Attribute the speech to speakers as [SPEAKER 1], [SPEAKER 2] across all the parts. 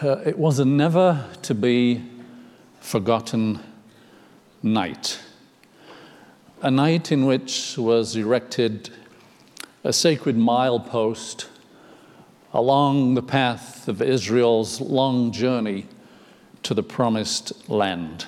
[SPEAKER 1] It was a never-to-be forgotten night. A night in which was erected a sacred milepost along the path of Israel's long journey to the promised land.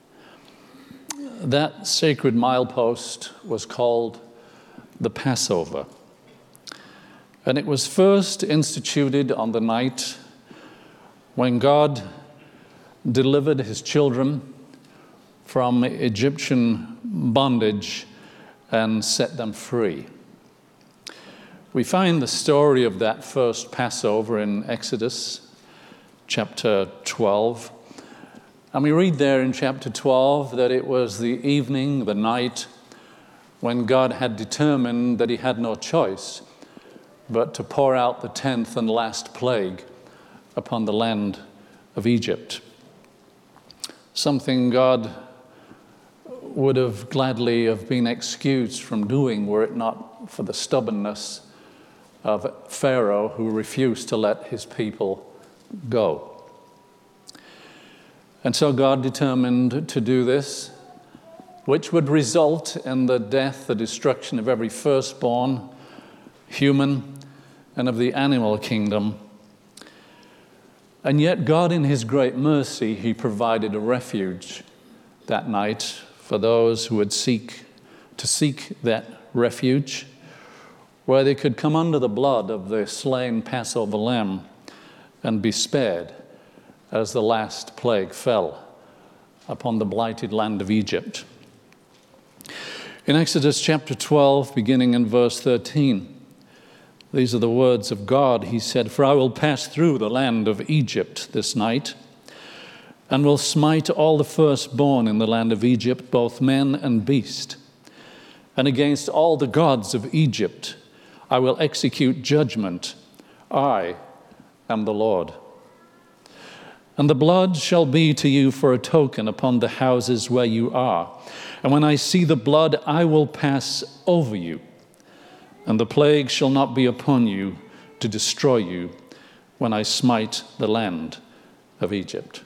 [SPEAKER 1] That sacred milepost was called the Passover. And it was first instituted on the night when God delivered his children from Egyptian bondage and set them free. We find the story of that first Passover in Exodus chapter 12. And we read there in chapter 12 that it was the evening, the night, when God had determined that he had no choice but to pour out the 10th and last plague upon the land of Egypt. Something God would have gladly have been excused from doing were it not for the stubbornness of Pharaoh, who refused to let his people go. And so God determined to do this, which would result in the death, the destruction of every firstborn, human, and of the animal kingdom. And yet God, in his great mercy, he provided a refuge that night for those who would seek that refuge, where they could come under the blood of the slain Passover lamb and be spared as the last plague fell upon the blighted land of Egypt. In Exodus chapter 12, beginning in verse 13, these are the words of God. He said, "For I will pass through the land of Egypt this night, and will smite all the firstborn in the land of Egypt, both man and beast. And against all the gods of Egypt I will execute judgment. I am the Lord. And the blood shall be to you for a token upon the houses where you are. And when I see the blood, I will pass over you. And the plague shall not be upon you to destroy you when I smite the land of Egypt."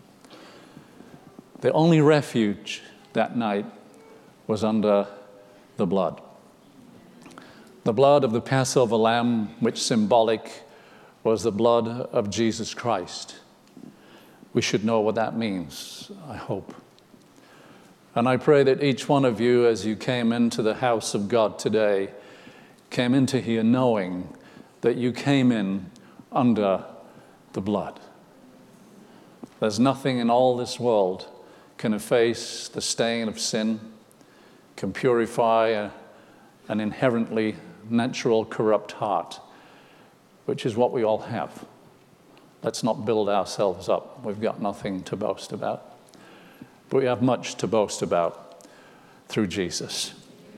[SPEAKER 1] The only refuge that night was under the blood. The blood of the Passover lamb, which symbolic was the blood of Jesus Christ. We should know what that means, I hope. And I pray that each one of you, as you came into the house of God today, came into here knowing that you came in under the blood. There's nothing in all this world can efface the stain of sin, can purify an inherently natural corrupt heart, which is what we all have. Let's not build ourselves up. We've got nothing to boast about. But we have much to boast about through Jesus.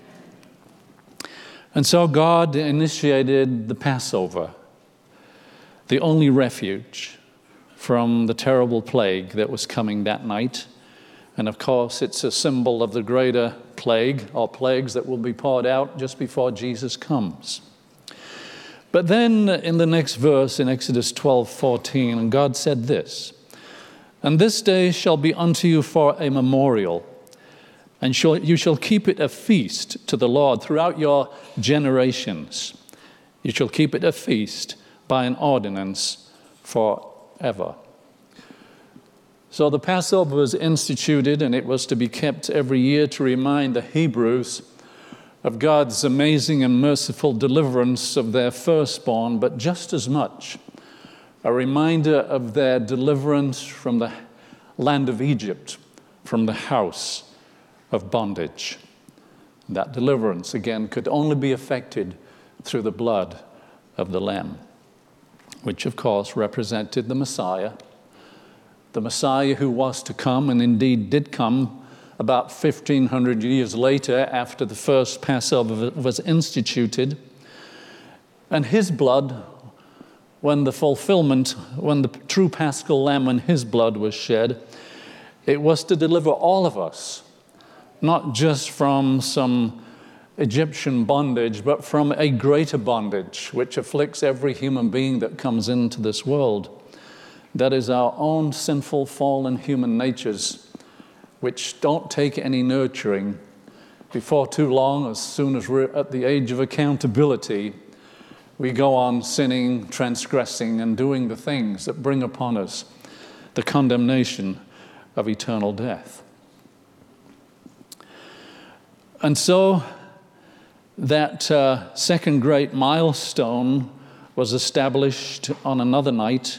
[SPEAKER 1] And so God initiated the Passover, the only refuge from the terrible plague that was coming that night. And of course, it's a symbol of the greater plague, or plagues that will be poured out just before Jesus comes. But then in the next verse, in Exodus 12:14, God said this, "And this day shall be unto you for a memorial, and you shall keep it a feast to the Lord throughout your generations. You shall keep it a feast by an ordinance forever." So the Passover was instituted, and it was to be kept every year to remind the Hebrews of God's amazing and merciful deliverance of their firstborn, but just as much a reminder of their deliverance from the land of Egypt, from the house of bondage. That deliverance, again, could only be effected through the blood of the Lamb, which, of course, represented the Messiah who was to come, and indeed did come, about 1,500 years later after the first Passover was instituted. And his blood, when the true Paschal Lamb, when his blood was shed, it was to deliver all of us, not just from some Egyptian bondage, but from a greater bondage which afflicts every human being that comes into this world. That is our own sinful, fallen human natures, which don't take any nurturing. Before too long, as soon as we're at the age of accountability, we go on sinning, transgressing, and doing the things that bring upon us the condemnation of eternal death. And so that second great milestone was established on another night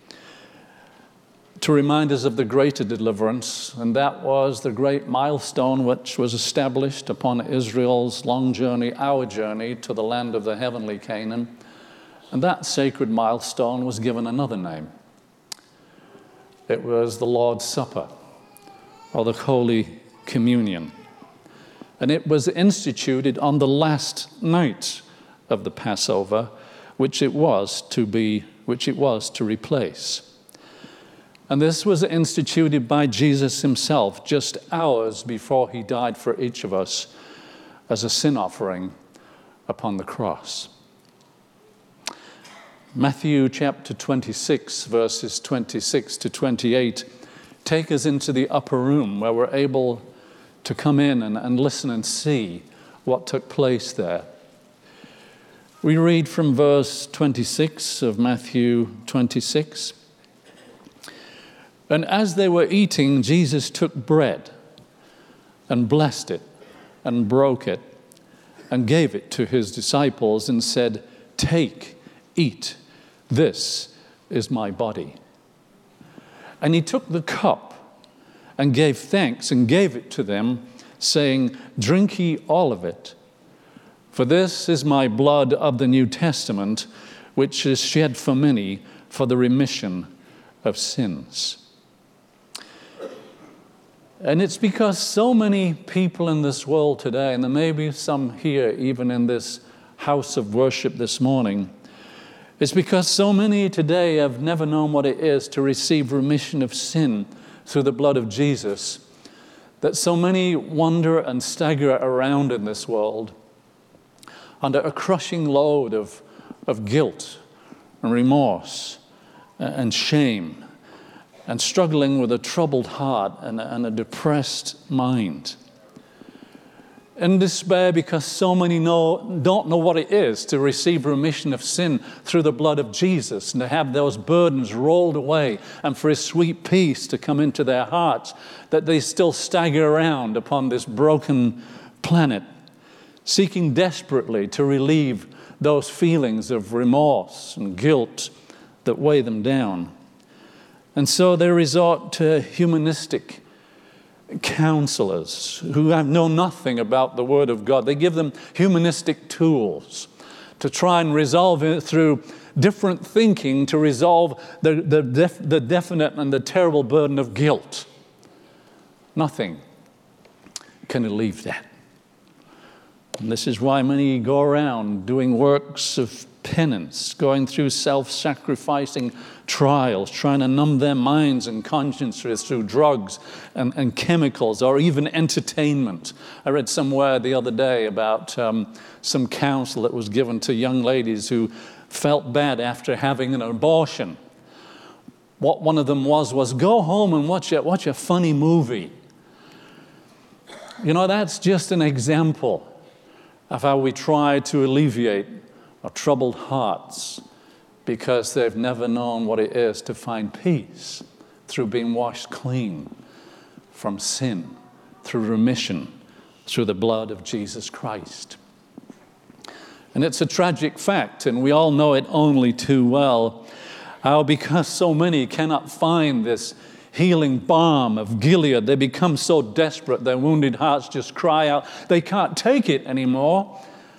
[SPEAKER 1] to remind us of the greater deliverance, and that was the great milestone which was established upon Israel's long journey, our journey to the land of the heavenly Canaan. And that sacred milestone was given another name. It was the Lord's Supper, or the Holy Communion. And it was instituted on the last night of the Passover, which it was to replace. And this was instituted by Jesus himself just hours before he died for each of us as a sin offering upon the cross. Matthew chapter 26, verses 26 to 28, take us into the upper room where we're able to come in and listen and see what took place there. We read from verse 26 of Matthew 26. And as they were eating, Jesus took bread and blessed it and broke it and gave it to his disciples and said, "Take, eat, this is my body." And he took the cup and gave thanks and gave it to them, saying, "Drink ye all of it, for this is my blood of the New Testament, which is shed for many for the remission of sins." And it's because so many people in this world today, and there may be some here even in this house of worship this morning, it's because so many today have never known what it is to receive remission of sin through the blood of Jesus, that so many wander and stagger around in this world under a crushing load of guilt and remorse and shame, and struggling with a troubled heart and a depressed mind. In despair because so many don't know what it is to receive remission of sin through the blood of Jesus and to have those burdens rolled away and for his sweet peace to come into their hearts, that they still stagger around upon this broken planet, seeking desperately to relieve those feelings of remorse and guilt that weigh them down. And so they resort to humanistic counselors who know nothing about the Word of God. They give them humanistic tools to try and resolve it through different thinking, to resolve the definite and the terrible burden of guilt. Nothing can relieve that. And this is why many go around doing works of penance, going through self-sacrificing trials, trying to numb their minds and consciences through drugs and chemicals or even entertainment. I read somewhere the other day about some counsel that was given to young ladies who felt bad after having an abortion. What one of them was go home and watch a funny movie. You know, that's just an example of how we try to alleviate our troubled hearts because they've never known what it is to find peace through being washed clean from sin, through remission, through the blood of Jesus Christ. And it's a tragic fact, and we all know it only too well, how because so many cannot find this healing balm of Gilead, they become so desperate, their wounded hearts just cry out, they can't take it anymore,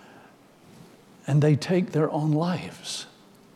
[SPEAKER 1] and they take their own lives.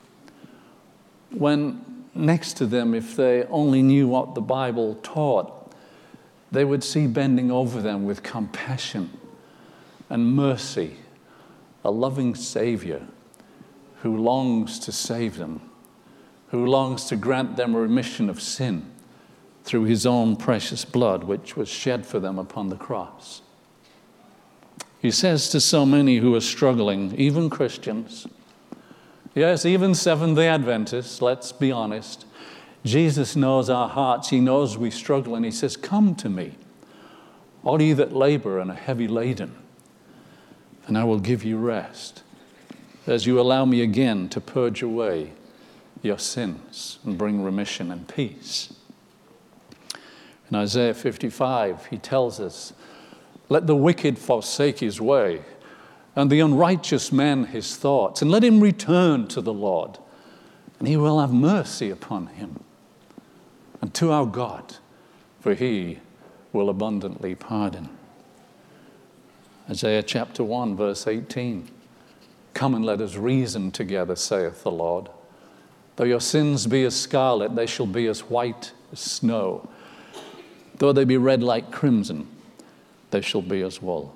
[SPEAKER 1] When next to them, if they only knew what the Bible taught, they would see bending over them with compassion and mercy, a loving Savior who longs to save them, who longs to grant them a remission of sin through his own precious blood, which was shed for them upon the cross. He says to so many who are struggling, even Christians, yes, even Seventh-day Adventists, let's be honest, Jesus knows our hearts. He knows we struggle, and he says, come to me, all ye that labor and are heavy laden, and I will give you rest, as you allow me again to purge away your sins and bring remission and peace. In Isaiah 55, he tells us, let the wicked forsake his way, and the unrighteous man his thoughts, and let him return to the Lord, and he will have mercy upon him, and to our God, for he will abundantly pardon. Isaiah chapter 1, verse 18, come and let us reason together, saith the Lord. Though your sins be as scarlet, they shall be as white as snow. Though they be red like crimson, they shall be as wool.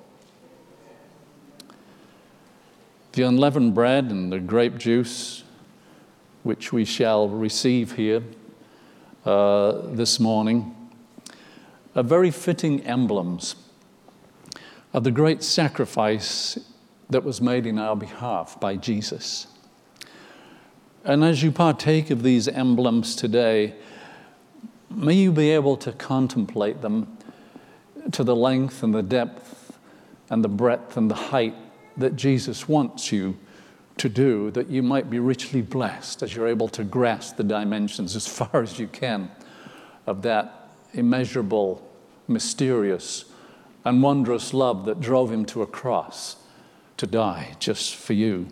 [SPEAKER 1] The unleavened bread and the grape juice, which we shall receive here this morning, are very fitting emblems of the great sacrifice that was made in our behalf by Jesus. And as you partake of these emblems today, may you be able to contemplate them to the length and the depth and the breadth and the height that Jesus wants you to do, that you might be richly blessed as you're able to grasp the dimensions as far as you can of that immeasurable, mysterious, and wondrous love that drove him to a cross to die just for you.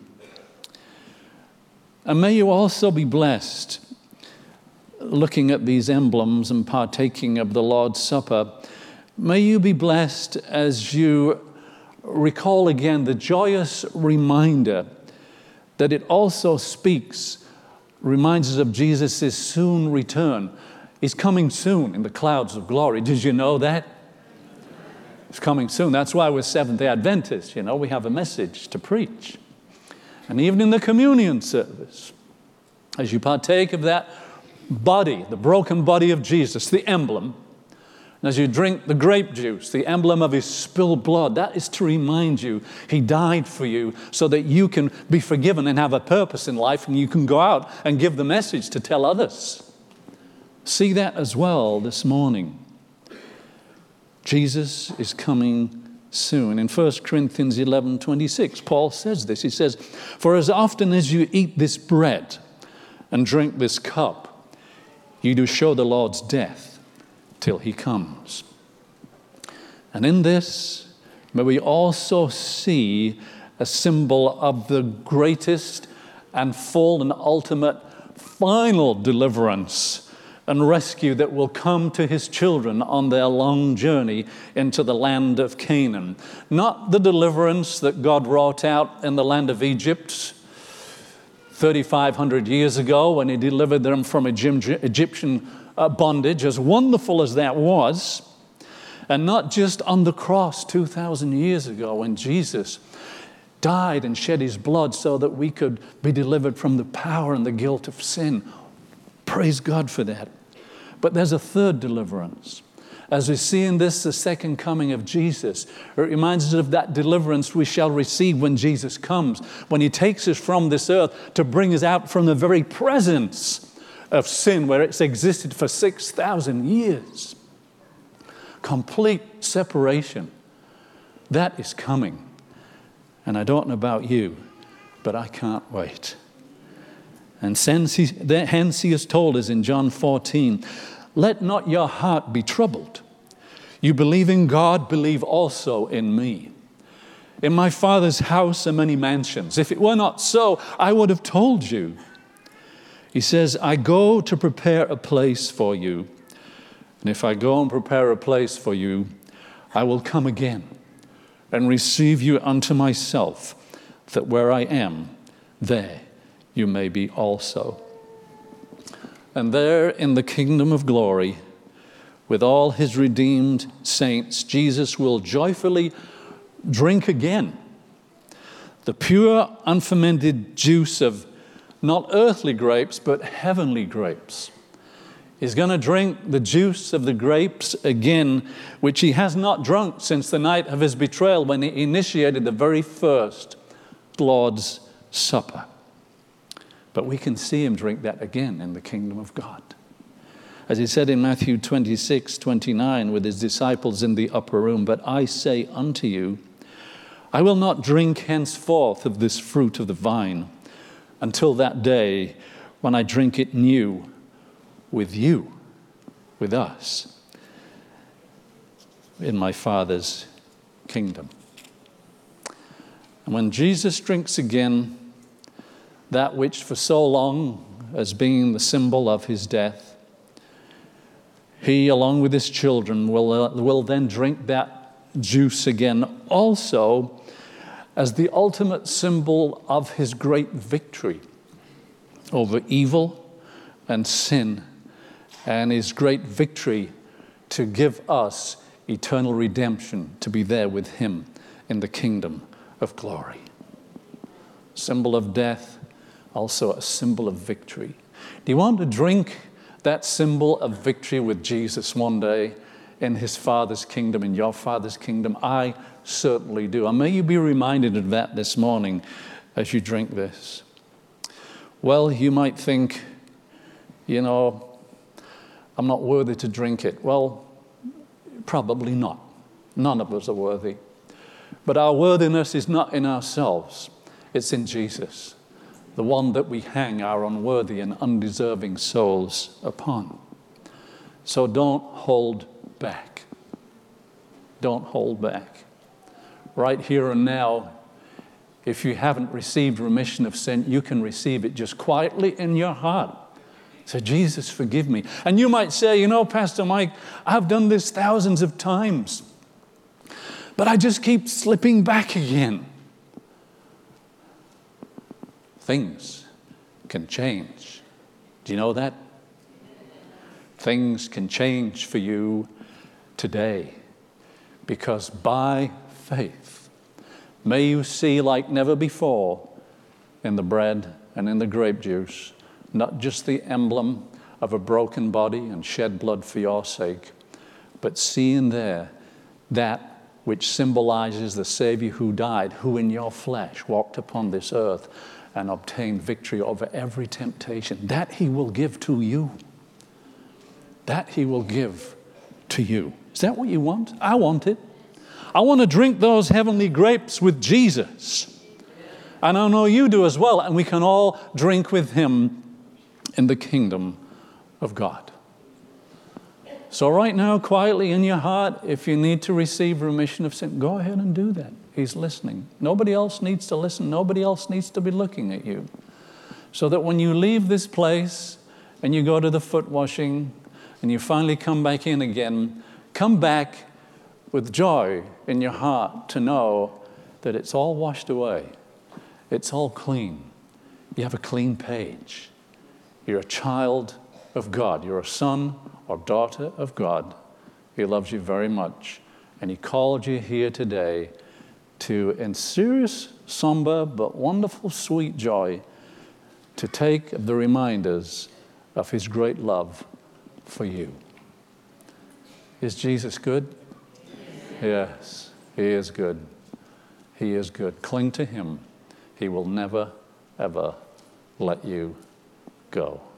[SPEAKER 1] And may you also be blessed looking at these emblems and partaking of the Lord's Supper. May you be blessed as you recall again the joyous reminder that it also reminds us of Jesus' soon return. He's coming soon in the clouds of glory. Did you know that? He's coming soon. That's why we're Seventh-day Adventists. You know, we have a message to preach. And even in the communion service, as you partake of that body, the broken body of Jesus, the emblem, and as you drink the grape juice, the emblem of his spilled blood, that is to remind you he died for you so that you can be forgiven and have a purpose in life, and you can go out and give the message to tell others. See that as well this morning. Jesus is coming soon. In 1 Corinthians 11:26, Paul says this. He says, for as often as you eat this bread and drink this cup, you do show the Lord's death till he comes. And in this, may we also see a symbol of the greatest and full and ultimate final deliverance and rescue that will come to his children on their long journey into the land of Canaan. Not the deliverance that God wrought out in the land of Egypt 3,500 years ago when he delivered them from Egyptian bondage, as wonderful as that was, and not just on the cross 2,000 years ago when Jesus died and shed his blood so that we could be delivered from the power and the guilt of sin. Praise God for that. But there's a third deliverance. As we see in this, the second coming of Jesus, it reminds us of that deliverance we shall receive when Jesus comes, when he takes us from this earth to bring us out from the very presence of sin where it's existed for 6,000 years. Complete separation. That is coming. And I don't know about you, but I can't wait. And hence he has told us in John 14, let not your heart be troubled. You believe in God, believe also in me. In my Father's house are many mansions. If it were not so, I would have told you. He says, I go to prepare a place for you. And if I go and prepare a place for you, I will come again and receive you unto myself, that where I am, there you may be also. And there in the kingdom of glory, with all his redeemed saints, Jesus will joyfully drink again the pure, unfermented juice of not earthly grapes, but heavenly grapes. He's going to drink the juice of the grapes again, which he has not drunk since the night of his betrayal when he initiated the very first Lord's Supper. But we can see him drink that again in the kingdom of God. As he said in Matthew 26:29 with his disciples in the upper room, "But I say unto you, I will not drink henceforth of this fruit of the vine until that day when I drink it new with you," with us, "in my Father's kingdom." And when Jesus drinks again that which for so long has been the symbol of his death, he, along with his children, will then drink that juice again, also as the ultimate symbol of his great victory over evil and sin, and his great victory to give us eternal redemption, to be there with him in the kingdom of glory. Symbol of death, also a symbol of victory. Do you want to drink that symbol of victory with Jesus one day in his Father's kingdom, in your Father's kingdom? I certainly do. And may you be reminded of that this morning as you drink this. Well, you might think, I'm not worthy to drink it. Well, probably not. None of us are worthy. But our worthiness is not in ourselves. It's in Jesus, the one that we hang our unworthy and undeserving souls upon. So don't hold back. Don't hold back. Right here and now, if you haven't received remission of sin, you can receive it just quietly in your heart. Say, "Jesus, forgive me." And you might say, "Pastor Mike, I've done this thousands of times, but I just keep slipping back again." Things can change. Do you know that? Things can change for you today, because by faith, may you see like never before in the bread and in the grape juice, not just the emblem of a broken body and shed blood for your sake, but see in there that which symbolizes the Savior who died, who in your flesh walked upon this earth and obtained victory over every temptation. That he will give to you. That he will give to you. Is that what you want? I want it. I want to drink those heavenly grapes with Jesus. And I know you do as well. And we can all drink with him in the kingdom of God. So right now, quietly in your heart, if you need to receive remission of sin, go ahead and do that. He's listening. Nobody else needs to listen. Nobody else needs to be looking at you. So that when you leave this place and you go to the foot washing and you finally come back in again, come back with joy in your heart to know that it's all washed away. It's all clean. You have a clean page. You're a child of God. You're a son or daughter of God. He loves you very much. And he called you here today to, in serious, somber, but wonderful, sweet joy, to take the reminders of his great love for you. Is Jesus good? Yes, he is good. He is good. Cling to him. He will never, ever let you go.